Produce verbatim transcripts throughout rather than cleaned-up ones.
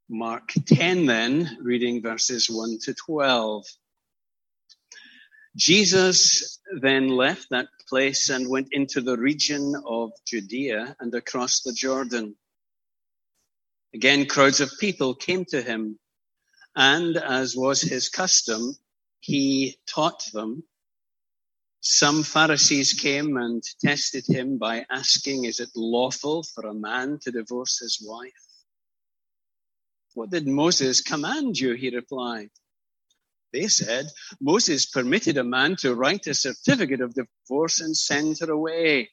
Mark ten then, reading verses one to twelve. Jesus then left that place and went into the region of Judea and across the Jordan. Again, crowds of people came to him, and as was his custom, he taught them. Some Pharisees came and tested him by asking, "Is it lawful for a man to divorce his wife?" "What did Moses command you?" he replied. They said, "Moses permitted a man to write a certificate of divorce and send her away."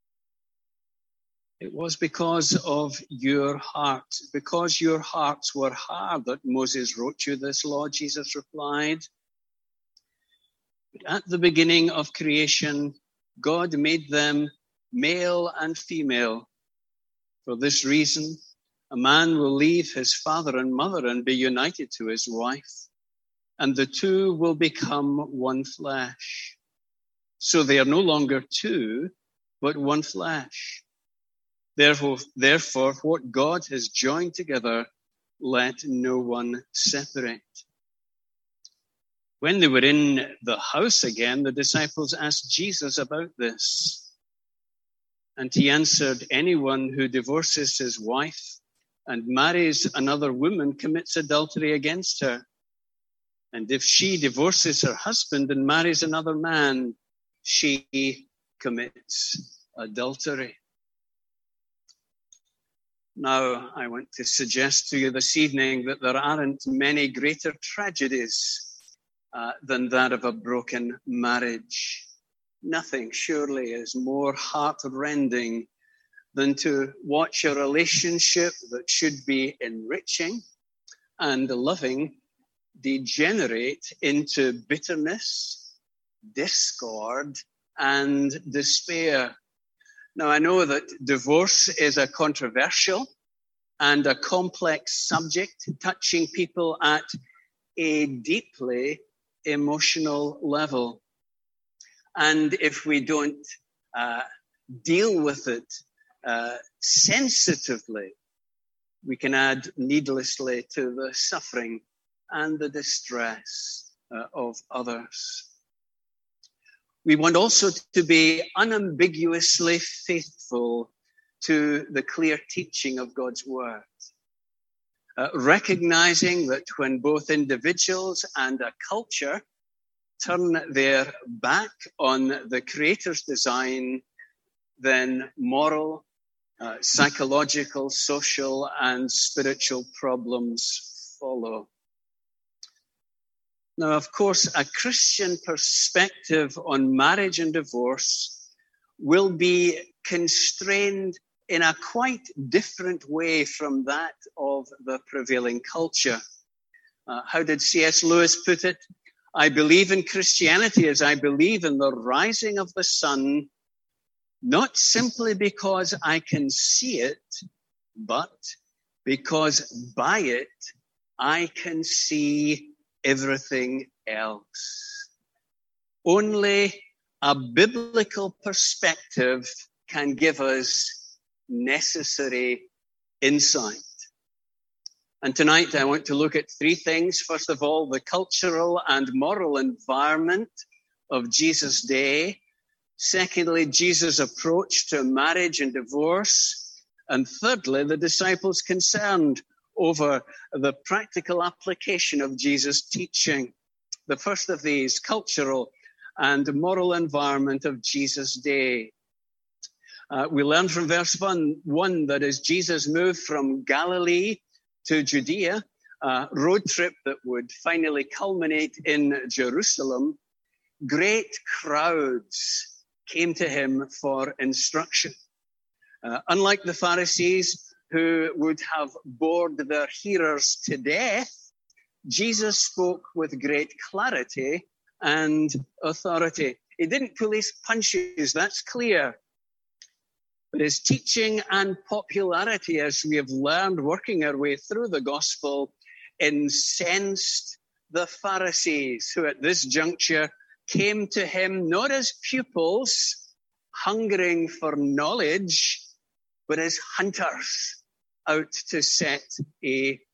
"It was because of your heart, because your hearts were hard that Moses wrote you this law," Jesus replied. "But at the beginning of creation, God made them male and female. For this reason, a man will leave his father and mother and be united to his wife, and the two will become one flesh. So they are no longer two, but one flesh. Therefore, therefore, what God has joined together, let no one separate." When they were in the house again, the disciples asked Jesus about this. And he answered, "Anyone who divorces his wife and marries another woman commits adultery against her. And if she divorces her husband and marries another man, she commits adultery." Now, I want to suggest to you this evening that there aren't many greater tragedies uh, than that of a broken marriage. Nothing, surely, is more heart-rending than to watch a relationship that should be enriching and loving degenerate into bitterness, discord, and despair. Now, I know that divorce is a controversial and a complex subject, touching people at a deeply emotional level. And if we don't uh, deal with it uh, sensitively, we can add needlessly to the suffering and the distress uh, of others. We want also to be unambiguously faithful to the clear teaching of God's word, uh, recognizing that when both individuals and a culture turn their back on the Creator's design, then moral, uh, psychological, social, and spiritual problems follow. Now, of course, a Christian perspective on marriage and divorce will be constrained in a quite different way from that of the prevailing culture. Uh, how did C S Lewis put it? "I believe in Christianity as I believe in the rising of the sun, not simply because I can see it, but because by it I can see everything else." Only a biblical perspective can give us necessary insight. And tonight I want to look at three things. First of all, the cultural and moral environment of Jesus' day. Secondly, Jesus' approach to marriage and divorce. And thirdly, the disciples concerned over the practical application of Jesus' teaching. The first of these, cultural and moral environment of Jesus' day. Uh, we learn from verse one, one that as Jesus moved from Galilee to Judea, a road trip that would finally culminate in Jerusalem, great crowds came to him for instruction. Uh, unlike the Pharisees, who would have bored their hearers to death, Jesus spoke with great clarity and authority. He didn't pull his punches, that's clear. But his teaching and popularity, as we have learned working our way through the gospel, incensed the Pharisees, who at this juncture came to him not as pupils hungering for knowledge, but as hunters out to set a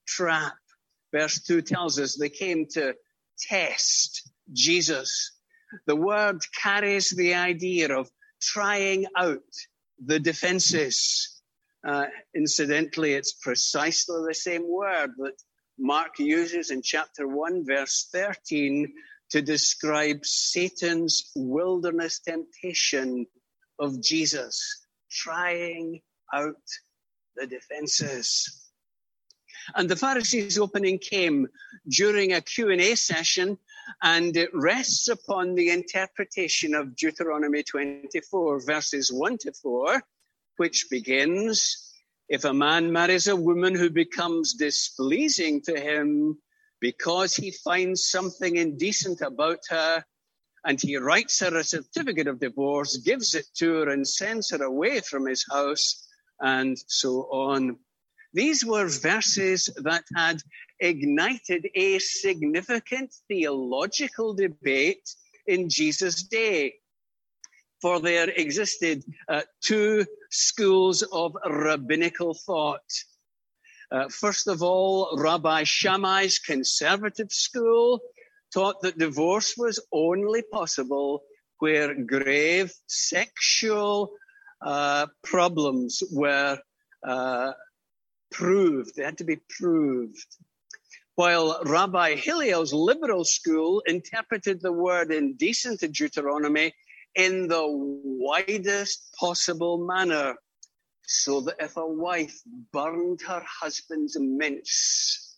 trap. Verse two tells us they came to test Jesus. The word carries the idea of trying out the defenses. Uh, incidentally, it's precisely the same word that Mark uses in chapter one, verse thirteen, to describe Satan's wilderness temptation of Jesus, trying out the defenses. And the Pharisees' opening came during a Q and A session, and it rests upon the interpretation of Deuteronomy twenty-four, verses one to four, which begins, if a man marries a woman who becomes displeasing to him because he finds something indecent about her, and he writes her a certificate of divorce, gives it to her and sends her away from his house, and so on. These were verses that had ignited a significant theological debate in Jesus' day. For there existed uh, two schools of rabbinical thought. Uh, first of all, Rabbi Shammai's conservative school taught that divorce was only possible where grave sexual uh, problems were uh, proved. They had to be proved. While Rabbi Hillel's liberal school interpreted the word indecent in Deuteronomy in the widest possible manner, so that if a wife burned her husband's mince,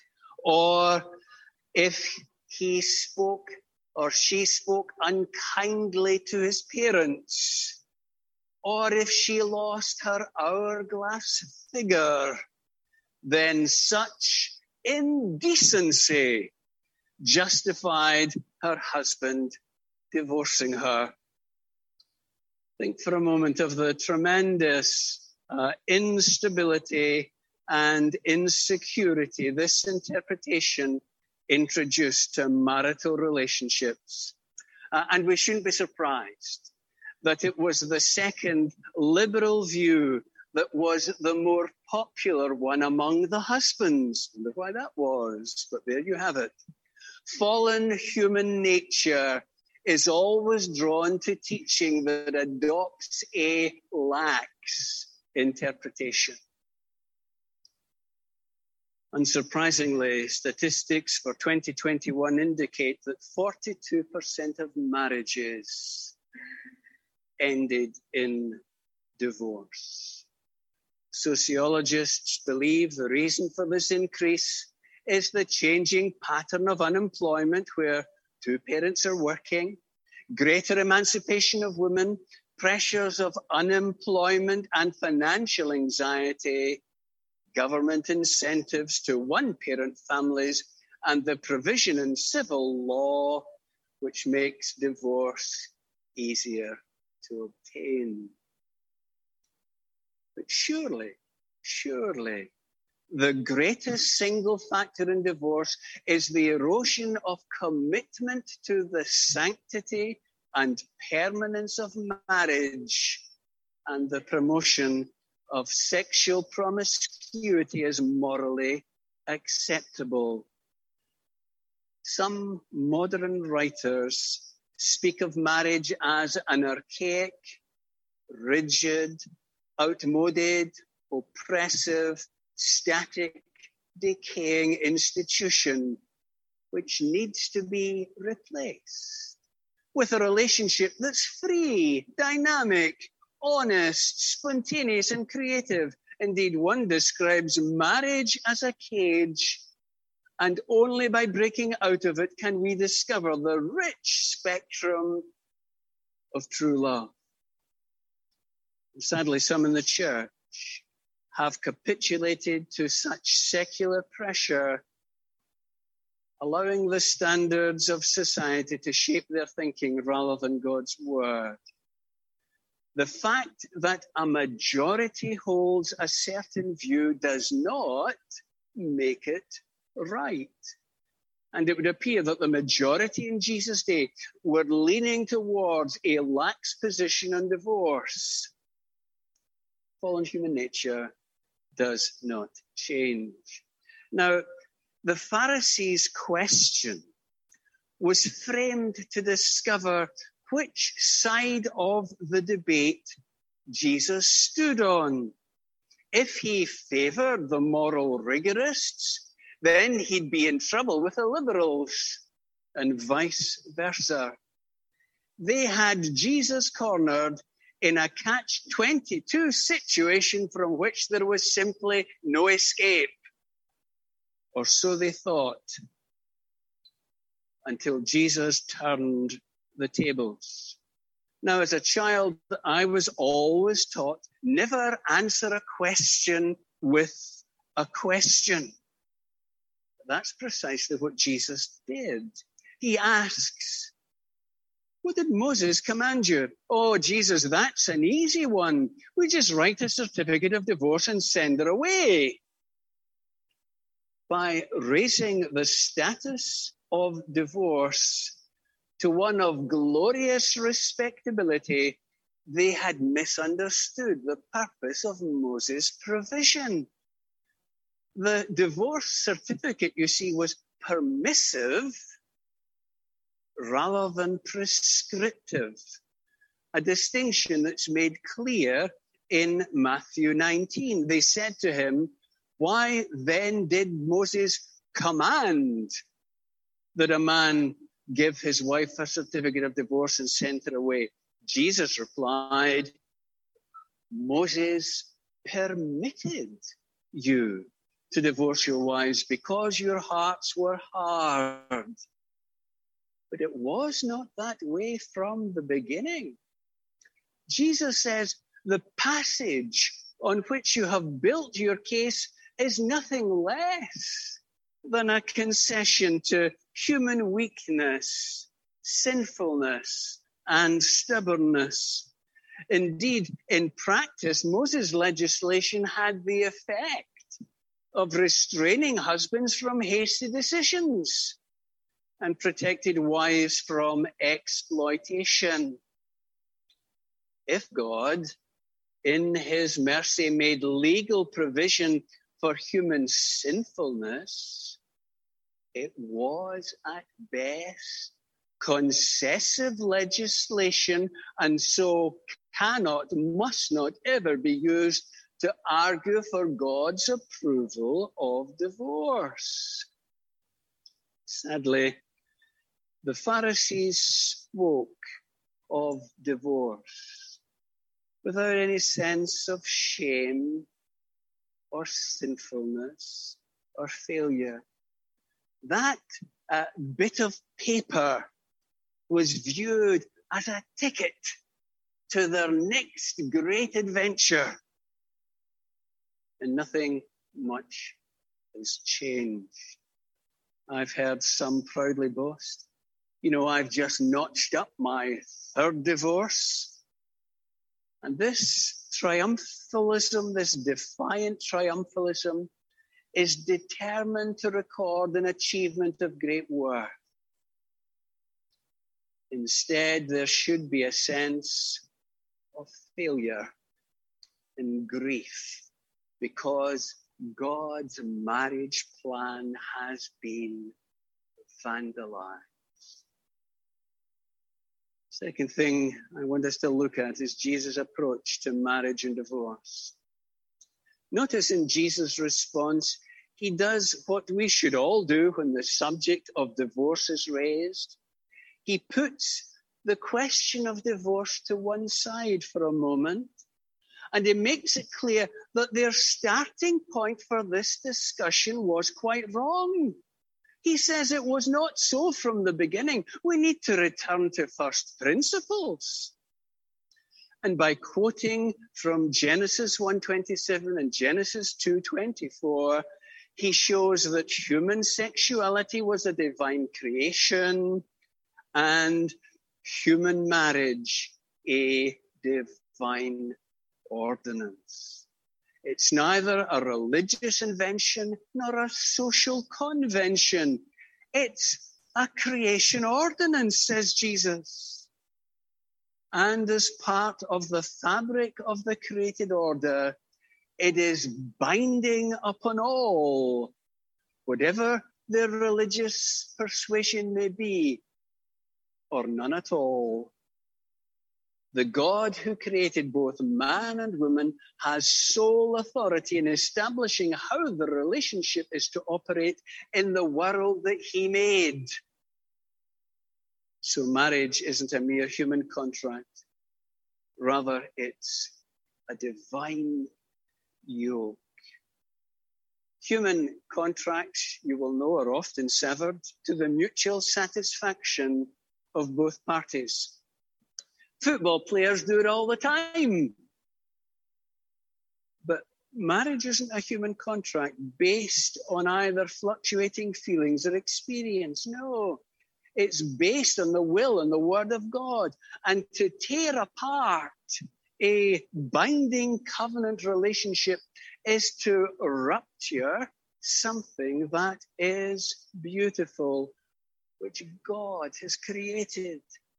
or if he spoke or she spoke unkindly to his parents, or if she lost her hourglass figure, then such indecency justified her husband divorcing her. Think for a moment of the tremendous uh, instability and insecurity this interpretation introduced to marital relationships. Uh, and we shouldn't be surprised that it was the second liberal view that was the more popular one among the husbands. I wonder why that was, but there you have it. Fallen human nature is always drawn to teaching that adopts a lax interpretation. Unsurprisingly, statistics for twenty twenty-one indicate that forty-two percent of marriages ended in divorce. Sociologists believe the reason for this increase is the changing pattern of unemployment where two parents are working, greater emancipation of women, pressures of unemployment and financial anxiety, government incentives to one-parent families, and the provision in civil law which makes divorce easier to obtain. But surely, surely, the greatest single factor in divorce is the erosion of commitment to the sanctity and permanence of marriage and the promotion of sexual promiscuity as morally acceptable. Some modern writers speak of marriage as an archaic, rigid, outmoded, oppressive, static, decaying institution which needs to be replaced with a relationship that's free, dynamic, honest, spontaneous, and creative. Indeed, one describes marriage as a cage, and only by breaking out of it can we discover the rich spectrum of true love. And sadly, some in the church have capitulated to such secular pressure, allowing the standards of society to shape their thinking rather than God's word. The fact that a majority holds a certain view does not make it right. And it would appear that the majority in Jesus' day were leaning towards a lax position on divorce. Fallen human nature does not change. Now, the Pharisees' question was framed to discover which side of the debate Jesus stood on. If he favored the moral rigorists, then he'd be in trouble with the liberals, and vice versa. They had Jesus cornered in a catch twenty-two situation from which there was simply no escape. Or so they thought, until Jesus turned the tables. Now, as a child, I was always taught, never answer a question with a question. That's precisely what Jesus did. He asks, what did Moses command you? Oh, Jesus, that's an easy one. We just write a certificate of divorce and send her away. By raising the status of divorce to one of glorious respectability, they had misunderstood the purpose of Moses' provision. The divorce certificate, you see, was permissive rather than prescriptive, a distinction that's made clear in Matthew nineteen. They said to him, why then did Moses command that a man give his wife a certificate of divorce and send her away? Jesus replied, Moses permitted you to divorce your wives because your hearts were hard. But it was not that way from the beginning. Jesus says the passage on which you have built your case is nothing less than a concession to human weakness, sinfulness, and stubbornness. Indeed, in practice, Moses' legislation had the effect of restraining husbands from hasty decisions and protected wives from exploitation. If God, in his mercy, made legal provision for human sinfulness, it was at best concessive legislation, and so cannot, must not ever be used to argue for God's approval of divorce. Sadly, the Pharisees spoke of divorce without any sense of shame or sinfulness or failure. That uh, bit of paper was viewed as a ticket to their next great adventure. And nothing much has changed. I've heard some proudly boast, you know, I've just notched up my third divorce. And this triumphalism, this defiant triumphalism, is determined to record an achievement of great worth. Instead, there should be a sense of failure and grief because God's marriage plan has been vandalized. Second thing I want us to look at is Jesus' approach to marriage and divorce. Notice in Jesus' response, he does what we should all do when the subject of divorce is raised. He puts the question of divorce to one side for a moment, and he makes it clear that their starting point for this discussion was quite wrong. He says it was not so from the beginning. We need to return to first principles. And by quoting from Genesis one twenty-seven and Genesis two twenty-four, he shows that human sexuality was a divine creation and human marriage a divine ordinance. It's neither a religious invention nor a social convention. It's a creation ordinance, says Jesus. And as part of the fabric of the created order, it is binding upon all whatever their religious persuasion may be, or none at all. The God who created both man and woman has sole authority in establishing how the relationship is to operate in the world that he made. So marriage isn't a mere human contract. Rather, it's a divine yoke. Human contracts, you will know, are often severed to the mutual satisfaction of both parties. Football players do it all the time. But marriage isn't a human contract based on either fluctuating feelings or experience. No, it's based on the will and the word of God. And to tear apart a binding covenant relationship is to rupture something that is beautiful, which God has created.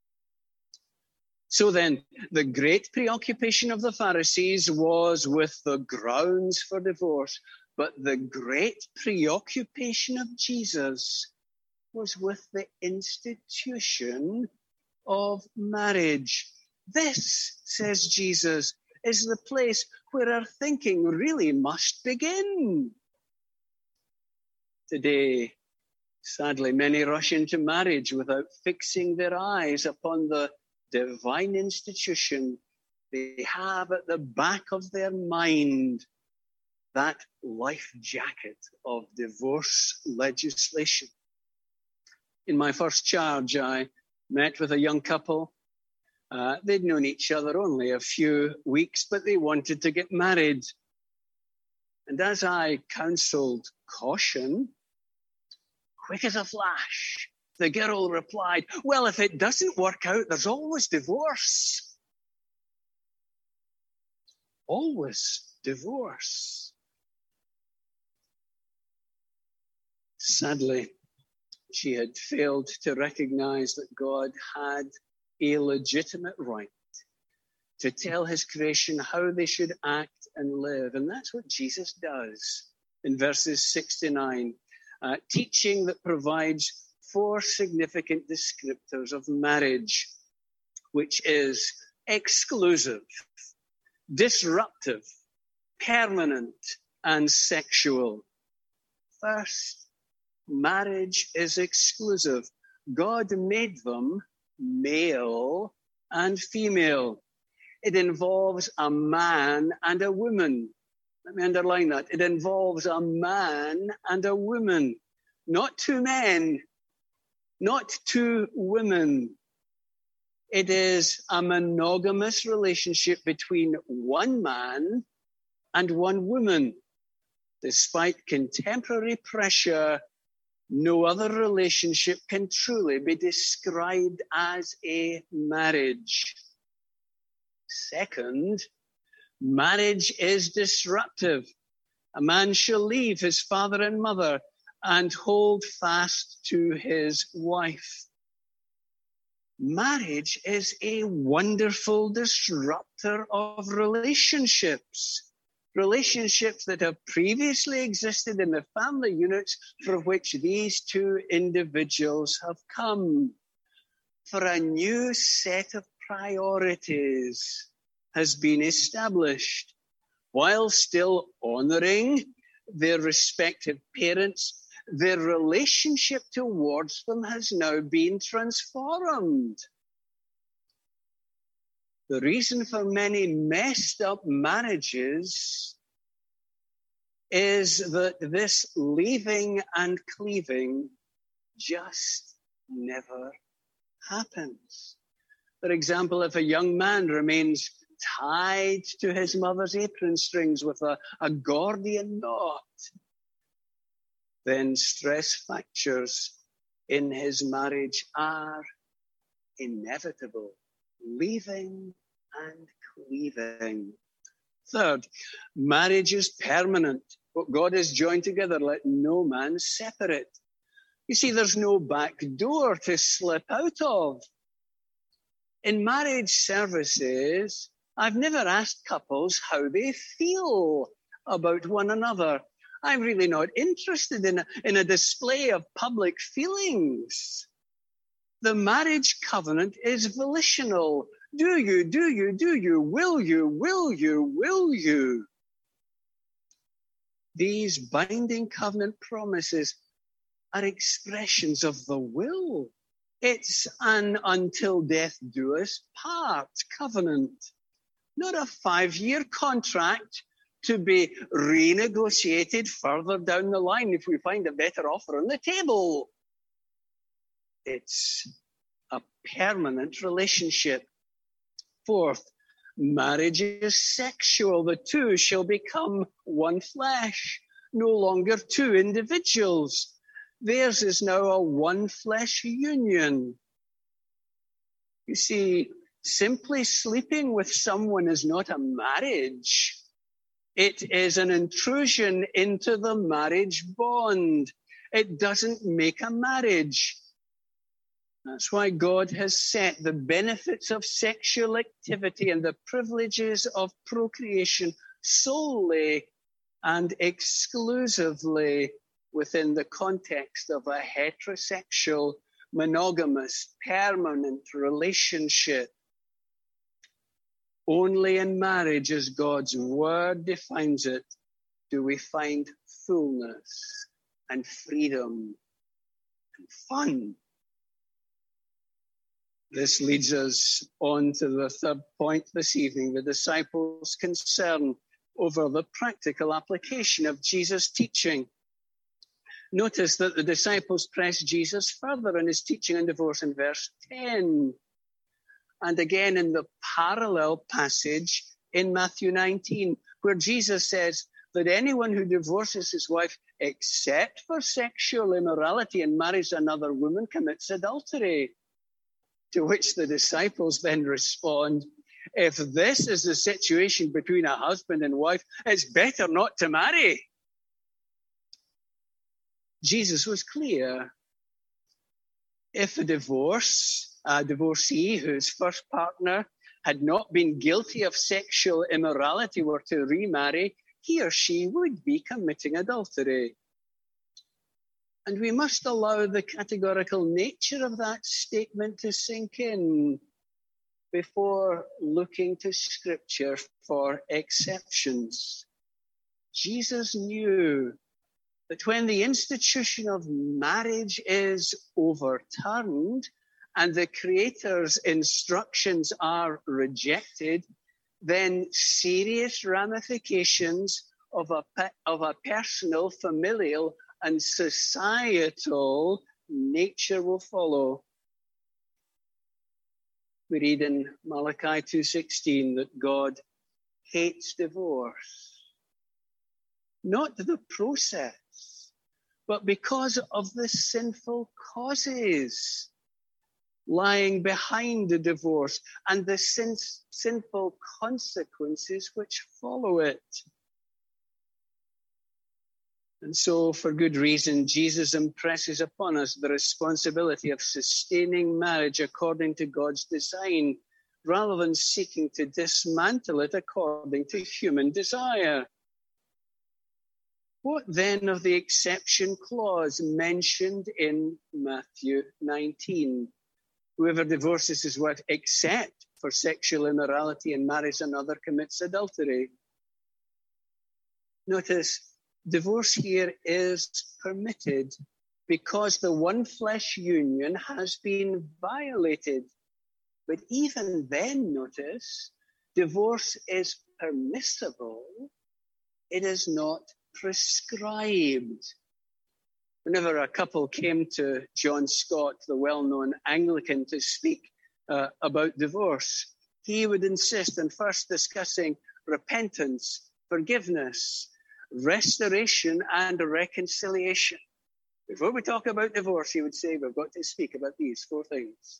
So then, the great preoccupation of the Pharisees was with the grounds for divorce, but the great preoccupation of Jesus was with the institution of marriage. This, says Jesus, is the place where our thinking really must begin. Today, sadly, many rush into marriage without fixing their eyes upon the divine institution they have at the back of their mind, that life jacket of divorce legislation. In my first charge, I met with a young couple. Uh, they'd known each other only a few weeks, but they wanted to get married. And as I counseled caution, quick as a flash, the girl replied, well, if it doesn't work out, there's always divorce. Always divorce. Sadly, she had failed to recognize that God had a legitimate right to tell his creation how they should act and live. And that's what Jesus does in verses six to nine, uh, teaching that provides four significant descriptors of marriage, which is exclusive, disruptive, permanent, and sexual. First, marriage is exclusive. God made them male and female. It involves a man and a woman. Let me underline that. It involves a man and a woman, not two men, not two women. It is a monogamous relationship between one man and one woman. Despite contemporary pressure, no other relationship can truly be described as a marriage. Second, marriage is disruptive. A man shall leave his father and mother and hold fast to his wife. Marriage is a wonderful disruptor of relationships. Relationships that have previously existed in the family units for which these two individuals have come. For a new set of priorities has been established, while still honoring their respective parents. Their relationship towards them has now been transformed. The reason for many messed up marriages is that this leaving and cleaving just never happens. For example, if a young man remains tied to his mother's apron strings with a, a Gordian knot, then stress factors in his marriage are inevitable. Leaving and cleaving. Third, marriage is permanent. What God has joined together, let no man separate. You see, there's no back door to slip out of. In marriage services, I've never asked couples how they feel about one another. I'm really not interested in a, in a display of public feelings. The marriage covenant is volitional. Do you, do you, do you, will you, will you, will you? These binding covenant promises are expressions of the will. It's an until death do us part covenant, not a five-year contract to be renegotiated further down the line if we find a better offer on the table. It's a permanent relationship. Fourth, marriage is sexual. The two shall become one flesh, no longer two individuals. Theirs is now a one flesh union. You see, simply sleeping with someone is not a marriage. It is an intrusion into the marriage bond. It doesn't make a marriage. That's why God has set the benefits of sexual activity and the privileges of procreation solely and exclusively within the context of a heterosexual, monogamous, permanent relationship. Only in marriage, as God's word defines it, do we find fullness and freedom and fun. This leads us on to the third point this evening, the disciples' concern over the practical application of Jesus' teaching. Notice that the disciples press Jesus further in his teaching on divorce in verse ten. And again in the parallel passage in Matthew nineteen, where Jesus says that anyone who divorces his wife except for sexual immorality and marries another woman commits adultery. To which the disciples then respond, if this is the situation between a husband and wife, it's better not to marry. Jesus was clear. If a divorce, a divorcee whose first partner had not been guilty of sexual immorality were to remarry, he or she would be committing adultery. And we must allow the categorical nature of that statement to sink in before looking to Scripture for exceptions. Jesus knew that when the institution of marriage is overturned and the Creator's instructions are rejected, then serious ramifications of a, of a personal, familial, and societal nature will follow. We read in Malachi two sixteen that God hates divorce. Not the process, but because of the sinful causes lying behind the divorce and the sin- sinful consequences which follow it. And so, for good reason, Jesus impresses upon us the responsibility of sustaining marriage according to God's design, rather than seeking to dismantle it according to human desire. What then of the exception clause mentioned in Matthew nineteen? Whoever divorces his wife except for sexual immorality and marries another commits adultery. Notice, divorce here is permitted because the one flesh union has been violated. But even then, notice, divorce is permissible. It is not prescribed. Whenever a couple came to John Scott, the well-known Anglican, to speak uh, about divorce, he would insist on first discussing repentance, forgiveness, restoration, and reconciliation. Before we talk about divorce, he would say, we've got to speak about these four things.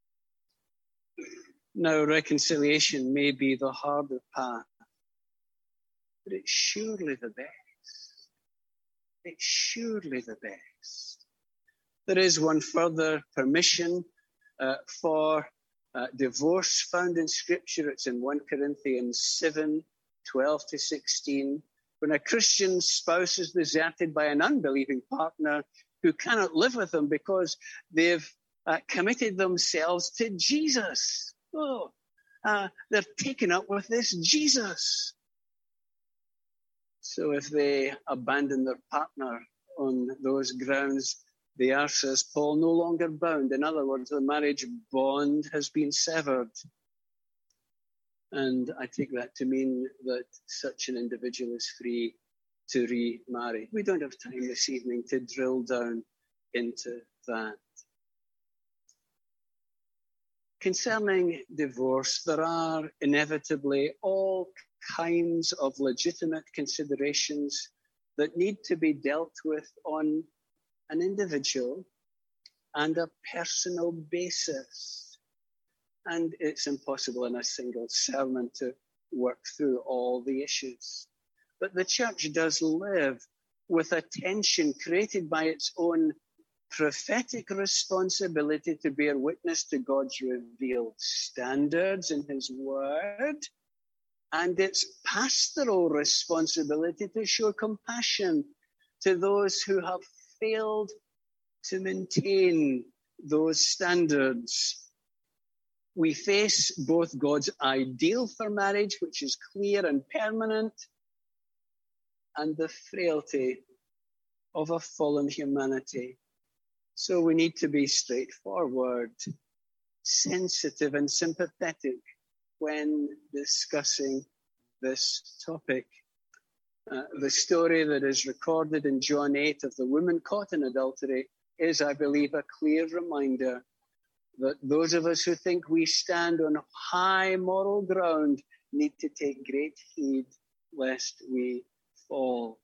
Now, reconciliation may be the harder path, but it's surely the best. It's surely the best. There is one further permission uh, for uh, divorce found in Scripture. It's in First Corinthians seven, twelve to sixteen. when a Christian spouse is deserted by an unbelieving partner who cannot live with them because they've uh, committed themselves to Jesus. Oh, uh, they're taken up with this Jesus. So if they abandon their partner on those grounds, they are, says Paul, no longer bound. In other words, the marriage bond has been severed. And I take that to mean that such an individual is free to remarry. We don't have time this evening to drill down into that. Concerning divorce, there are inevitably all kinds of legitimate considerations that need to be dealt with on an individual and a personal basis. And it's impossible in a single sermon to work through all the issues. But the church does live with a tension created by its own prophetic responsibility to bear witness to God's revealed standards in his word, and its pastoral responsibility to show compassion to those who have failed to maintain those standards. We face both God's ideal for marriage, which is clear and permanent, and the frailty of a fallen humanity. So we need to be straightforward, sensitive, and sympathetic when discussing this topic. Uh, the story that is recorded in John eight of the woman caught in adultery is, I believe, a clear reminder that those of us who think we stand on high moral ground need to take great heed lest we fall.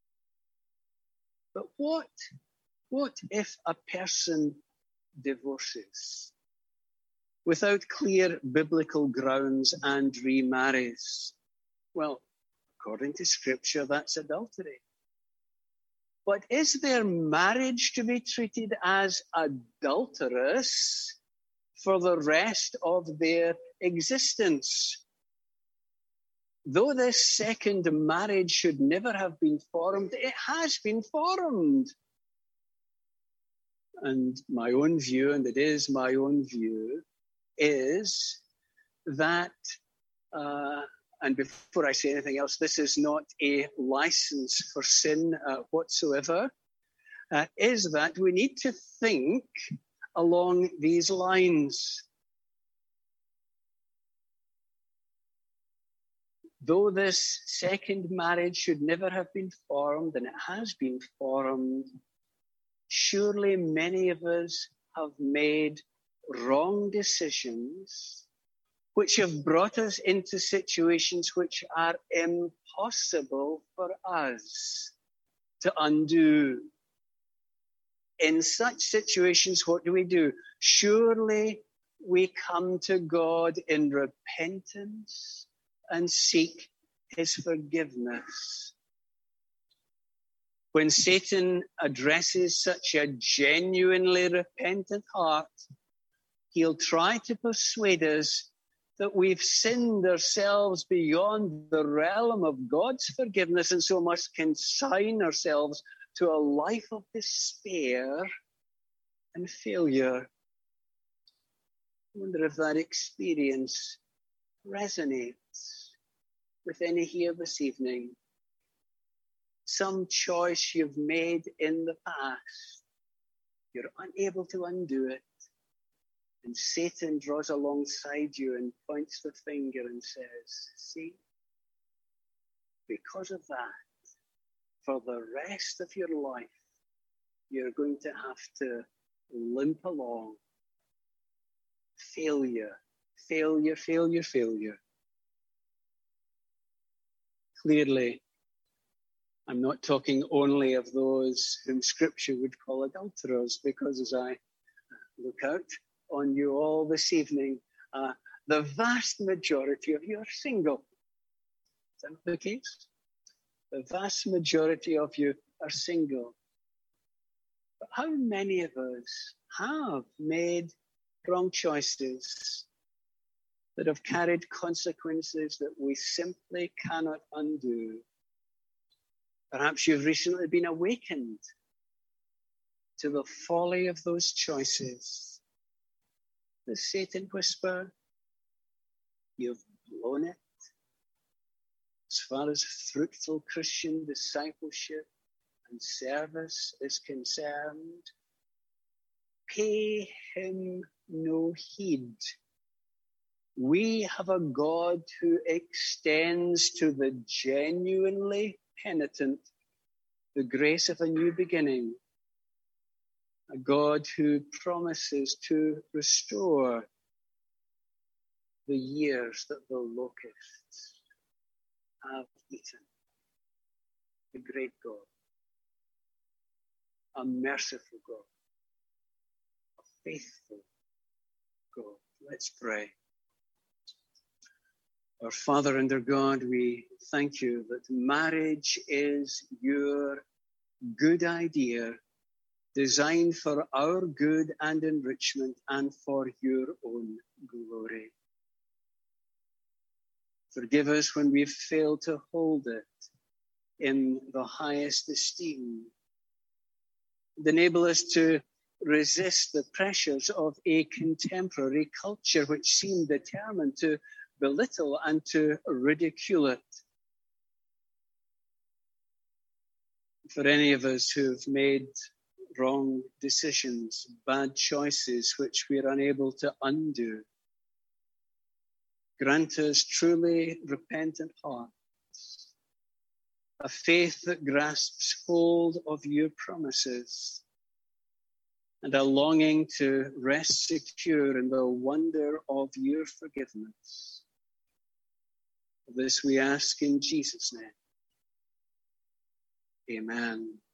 But what, what if a person divorces without clear biblical grounds and remarries? Well, according to Scripture, that's adultery. But is their marriage to be treated as adulterous for the rest of their existence? Though this second marriage should never have been formed, it has been formed. And my own view, and it is my own view, is that, uh, and before I say anything else, this is not a license for sin uh, whatsoever, uh, is that we need to think along these lines. Though this second marriage should never have been formed, and it has been formed, surely many of us have made wrong decisions which have brought us into situations which are impossible for us to undo. In such situations, what do we do? Surely we come to God in repentance and seek his forgiveness. When Satan addresses such a genuinely repentant heart, he'll try to persuade us that we've sinned ourselves beyond the realm of God's forgiveness and so must consign ourselves to a life of despair and failure. I wonder if that experience resonates with any here this evening. Some choice you've made in the past, you're unable to undo it. And Satan draws alongside you and points the finger and says, see, because of that, for the rest of your life, you're going to have to limp along. Failure, failure, failure, failure. Clearly, I'm not talking only of those whom Scripture would call adulterers, because as I look out on you all this evening, uh, the vast majority of you are single. Is that not the case? The vast majority of you are single. But how many of us have made wrong choices that have carried consequences that we simply cannot undo? Perhaps you've recently been awakened to the folly of those choices. The Satan whisper, you've blown it. As far as fruitful Christian discipleship and service is concerned, pay him no heed. We have a God who extends to the genuinely penitent the grace of a new beginning, a God who promises to restore the years that the locusts have eaten. A great God, a merciful God, a faithful God. Let's pray. Our Father and our God, we thank you that marriage is your good idea, designed for our good and enrichment and for your own glory. Forgive us when we've failed to hold it in the highest esteem. And enable us to resist the pressures of a contemporary culture which seem determined to belittle and to ridicule it. For any of us who've made wrong decisions, bad choices which we're unable to undo, grant us truly repentant hearts, a faith that grasps hold of your promises, and a longing to rest secure in the wonder of your forgiveness. This we ask in Jesus' name. Amen.